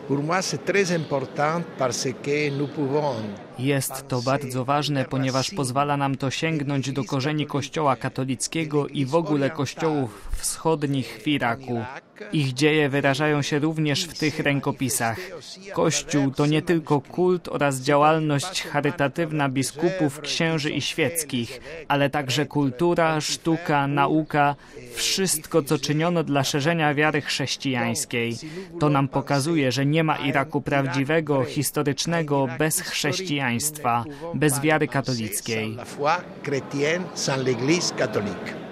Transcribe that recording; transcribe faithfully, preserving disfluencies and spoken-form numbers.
Jest to bardzo ważne, ponieważ pozwala nam to sięgnąć do korzeni Kościoła katolickiego i w ogóle kościołów wschodnich w Iraku. Ich dzieje wyrażają się również w tych rękopisach. Kościół to nie tylko kult oraz działalność charytatywna biskupów, księży i świeckich, ale także kultura, sztuka, nauka, wszystko, co czyniono dla szerzenia wiary chrześcijańskiej. To nam pokazuje, że nie ma Iraku prawdziwego, historycznego bez chrześcijaństwa, bez wiary katolickiej.